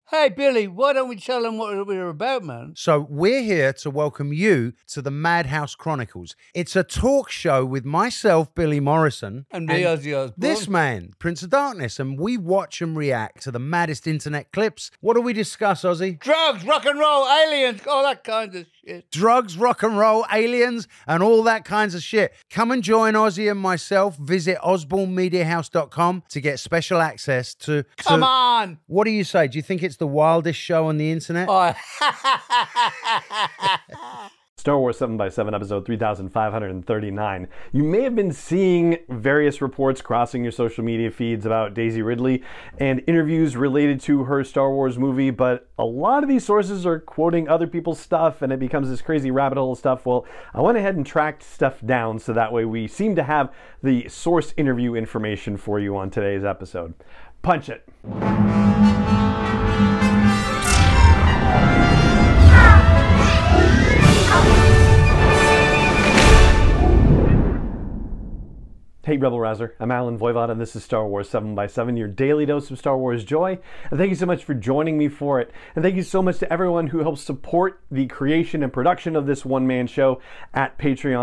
Hey, Billy, why don't we tell them what we're about, man? So we're here to welcome you to the Madhouse Chronicles. It's a talk show with myself, Billy Morrison. And me, Ozzy Osbourne. This man, Prince of Darkness. And we watch and react to the maddest internet clips. What do we discuss, Ozzy? Drugs, rock and roll, aliens, all that kind of shit. Drugs, rock and roll, aliens, and all that kinds of shit. Come and join Ozzy and myself. Visit osbornemediahouse.com to get special access to... Come on! What do you say? Do you think it's the wildest show on the internet? Oh. Star Wars 7x7 episode 3539. You may have been seeing various reports crossing your social media feeds about Daisy Ridley and interviews related to her Star Wars movie, but a lot of these sources are quoting other people's stuff and it becomes this crazy rabbit hole of stuff. Well, I went ahead and tracked stuff down so that way we seem to have the source interview information for you on today's episode. Punch it. Hey Rebel Rouser, I'm Alan Voivod and this is Star Wars 7x7, your daily dose of Star Wars joy. And thank you so much for joining me for it. And thank you so much to everyone who helps support the creation and production of this one-man show at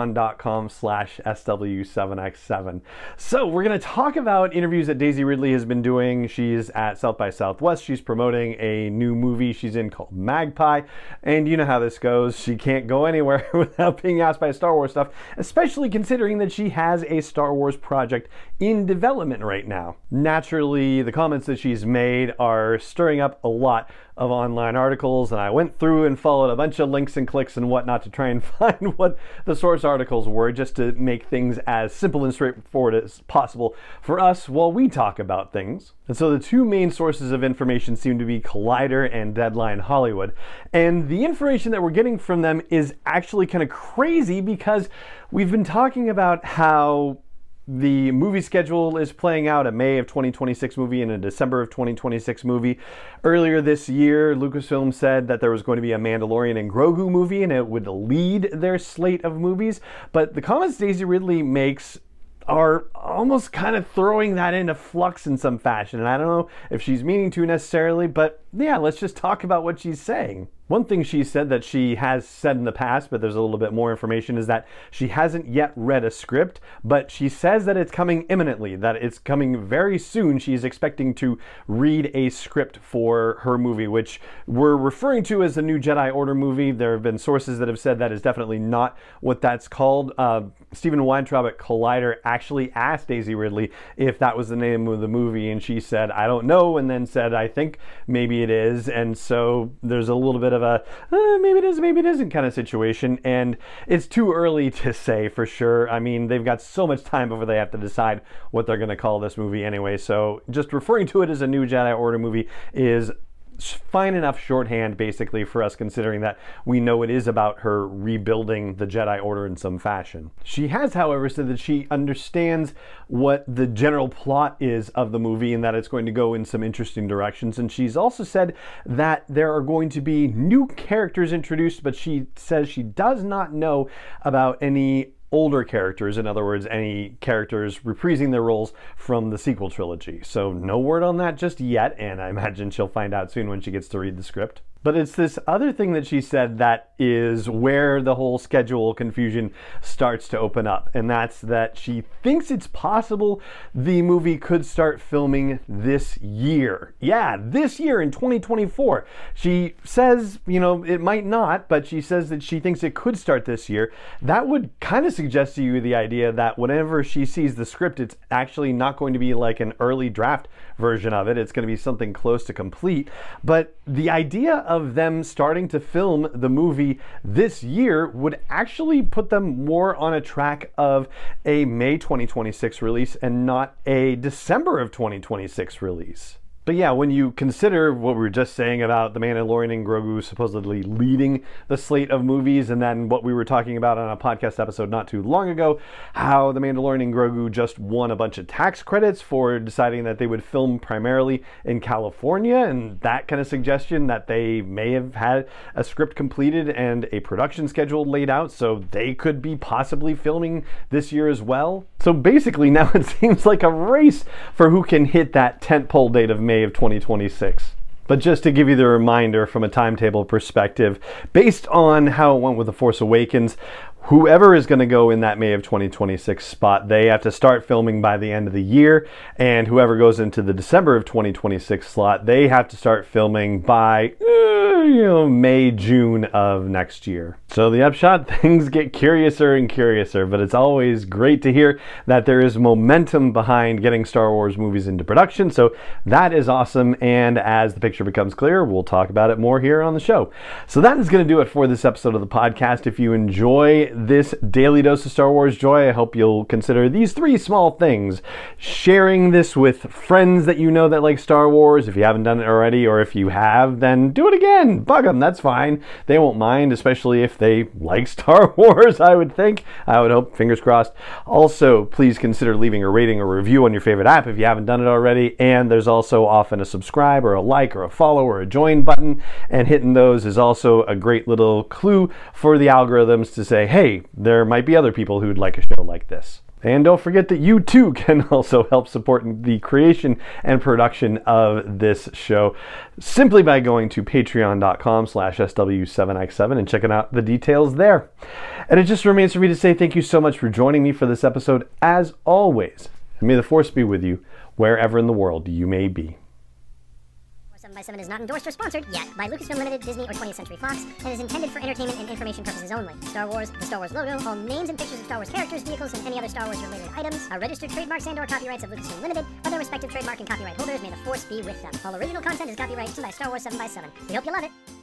patreon.com/SW7x7. So we're going to talk about interviews that Daisy Ridley has been doing. She's at South by Southwest. She's promoting a new movie she's in called Magpie. And you know how this goes. She can't go anywhere without being asked by Star Wars stuff, especially considering that she has a Star Wars project in development right now. Naturally, the comments that she's made are stirring up a lot of online articles, and I went through and followed a bunch of links and clicks and whatnot to try and find what the source articles were, just to make things as simple and straightforward as possible for us while we talk about things. And so the two main sources of information seem to be Collider and Deadline Hollywood. And the information that we're getting from them is actually kind of crazy because we've been talking about how the movie schedule is playing out, a May of 2026 movie and a December of 2026 movie. Earlier this year, Lucasfilm said that there was going to be a Mandalorian and Grogu movie and it would lead their slate of movies. But the comments Daisy Ridley makes are almost kind of throwing that into flux in some fashion. And I don't know if she's meaning to necessarily, but yeah, let's just talk about what she's saying. One thing she said that she has said in the past, but there's a little bit more information, is that she hasn't yet read a script, but she says that it's coming imminently, that it's coming very soon. She's expecting to read a script for her movie, which we're referring to as the New Jedi Order movie. There have been sources that have said that is definitely not what that's called. Stephen Weintraub at Collider actually asked Daisy Ridley if that was the name of the movie, and she said, I don't know, and then said, I think maybe it is. And so there's a little bit of a maybe it is, maybe it isn't kind of situation, and it's too early to say for sure. I mean, they've got so much time before they have to decide what they're going to call this movie anyway, so just referring to it as a New Jedi Order movie is fine enough shorthand basically for us, considering that we know it is about her rebuilding the Jedi Order in some fashion. She has, however, said that she understands what the general plot is of the movie and that it's going to go in some interesting directions. And she's also said that there are going to be new characters introduced, but she says she does not know about any older characters, in other words, any characters reprising their roles from the sequel trilogy. So no word on that just yet, and I imagine she'll find out soon when she gets to read the script. But it's this other thing that she said that is where the whole schedule confusion starts to open up, and that's that she thinks it's possible the movie could start filming this year. Yeah, this year in 2024. She says, you know, it might not, but she says that she thinks it could start this year. That would kind of suggest to you the idea that whenever she sees the script, it's actually not going to be like an early draft version of it. It's going to be something close to complete. But the idea of them starting to film the movie this year would actually put them more on a track of a May 2026 release and not a December of 2026 release. But yeah, when you consider what we were just saying about The Mandalorian and Grogu supposedly leading the slate of movies, and then what we were talking about on a podcast episode not too long ago, how The Mandalorian and Grogu just won a bunch of tax credits for deciding that they would film primarily in California, and that kind of suggestion that they may have had a script completed and a production schedule laid out, so they could be possibly filming this year as well. So basically now it seems like a race for who can hit that tentpole date of May of 2026. But just to give you the reminder from a timetable perspective, based on how it went with The Force Awakens, whoever is going to go in that May of 2026 spot, they have to start filming by the end of the year. And whoever goes into the December of 2026 slot, they have to start filming by, May, June of next year. So the upshot, things get curiouser and curiouser, but it's always great to hear that there is momentum behind getting Star Wars movies into production. So that is awesome. And as the picture becomes clear, we'll talk about it more here on the show. So that is going to do it for this episode of the podcast. If you enjoy this daily dose of Star Wars joy, I hope you'll consider these 3 small things. Sharing this with friends that you know that like Star Wars, if you haven't done it already, or if you have, then do it again. Bug them, that's fine. They won't mind, especially if they like Star Wars, I would think. I would hope, fingers crossed. Also, please consider leaving a rating or review on your favorite app if you haven't done it already. And there's also often a subscribe or a like or a follow or a join button. And hitting those is also a great little clue for the algorithms to say, hey, there might be other people who'd like a show like this. And don't forget that you too can also help support the creation and production of this show simply by going to patreon.com/SW7X7 and checking out the details there. And it just remains for me to say thank you so much for joining me for this episode as always. And may the Force be with you wherever in the world you may be. 7x7 is not endorsed or sponsored yet by Lucasfilm Limited, Disney, or 20th Century Fox, and is intended for entertainment and information purposes only. Star Wars, the Star Wars logo, all names and pictures of Star Wars characters, vehicles, and any other Star Wars related items are registered trademarks and/or copyrights of Lucasfilm Limited, or their respective trademark and copyright holders. May the Force be with them. All original content is copyright by Star Wars 7x7. We hope you love it.